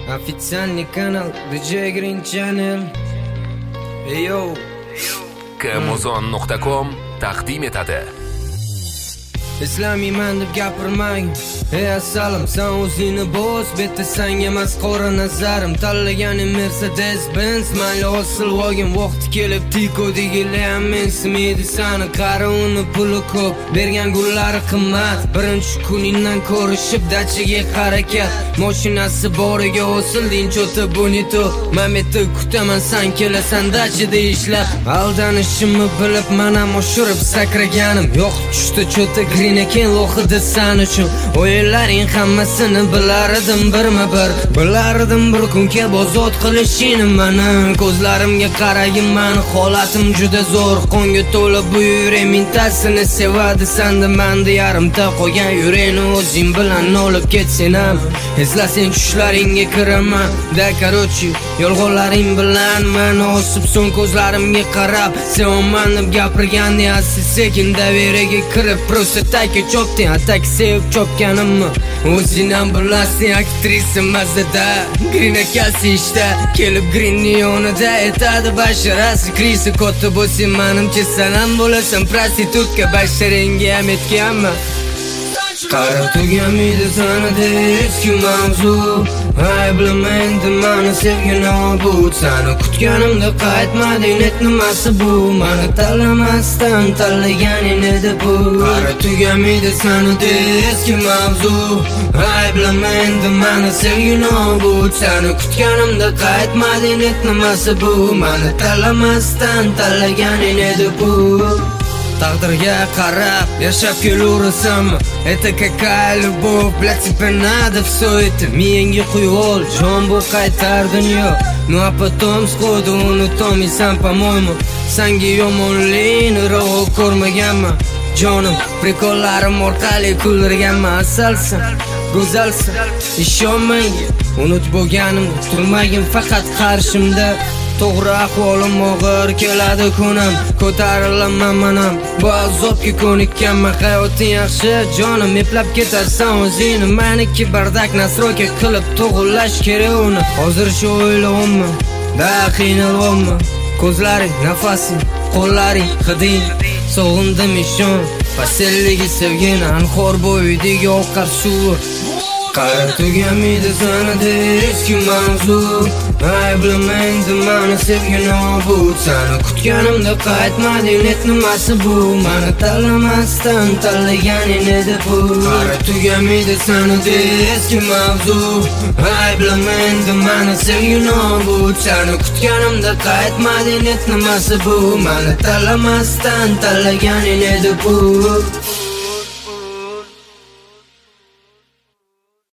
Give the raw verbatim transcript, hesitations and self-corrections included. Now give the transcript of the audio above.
Официальный канал ди джей Green Channel. Yo. Kmuzon nuqta com taqdim etadi. Islomiyman deb gapirmang. Ey assalom, sen o'zingni bo'z, bitta sanga emas qora nazarim. Tanlaganim Mercedes Benz, mayli Volkswagen, vaqti kelib Tiko degilar men smidi sani qari uni puli ko'p, bergan gullari qimmat. Birinchi kuningdan ko'rishib dachiga harakat, mashinasi boriga o'silding cho'ta bonito. Mameti kutaman sen kelasan dachida ishlab. Aldanishimni bilib mana moshurib sakraganim. Yo'q tushdi cho'ta green ekan lo'xida san uchun. O'yinlaring hammasini bilardim birma-bir. Bilardim bir kun kelib ozod qilishini mani. Ko'zlarimga qaragin, mani holatim juda zo'r. Qonga to'la bu yurek mintasini sevadi sanda manda yarimta qolgan yurakni o'zing bilan olib ketsen ham. Eslasang tushlaringga kiraman. Da karochi yolg'onlaring bilan meni osib so'ng ko'zlarimga qarab sevaman deb gapirganda asi sekin daveraga kirib просто taka chopding, atak sevib chopganimmi? O'zing ham bilasan aktrisa mazada. Green akasi ishda kelib Greenning yonida aytadi basharasi krisi katta bo'lsin menimcha sen ham bo'lasan prostitutka basharingga ham aytganmi? Qara tugamaydi sanada eski mavzu. Ay bilamaydi mani sevgan obud. Seni kutganimda qaytmading, net nimasi bu? Mani tanlamasdan tanlaganing edi bu. Qara tugamaydi sanada eski mavzu. Ay bilamaydi mani sevgan obud. Seni kutganimda qaytmading, net nimasi bu? Mani tanlamasdan tanlaganing edi bu. Taqdirga qarab yashab kelaverasam. Это какая любовь, блядь, тебе надо все это. Menga quyol, jon bu qaytar dunyo. Ну а потом сходу unutamsan, по-моему. Senga yomonlikni ravo ko'rmaganman. Jonim, prikollarim orqali kuldirganman. Asalsan, go'zalsan, ishon menga. Unut bo'lganim, turmagin faqat qarshimda. To'g'ri ahvolim og'ir keladi kunam, ko'tarilaman manam. Bu azobga ko'nikkanman, hayoting yaxshi jonim, eplab ketarsan o'zingni. Meniki bardak nasroka qilib to'g'irlash kerak uni. Hozir shu o'ylayapman, da qiynalyapman. Ko'zlaring, nafasing, qo'llaring, hiding, sog'indim ishon. Paselligi sevgin anhor bo'yidagi oqar suvi. Qara tugamaydi sanada eski mavzu. Ay bilamaydi mani sevgan obud. Seni kutganimda qaytmading, net nimasi bu? Mani tanlamasdan tanlaganing edi bu. Qara tugamaydi sanada eski mavzu. Ay bilamaydi mani sevgan obud. Seni kutganimda qaytmading, net nimasi bu? Mani tanlamasdan tanlaganing edi bu.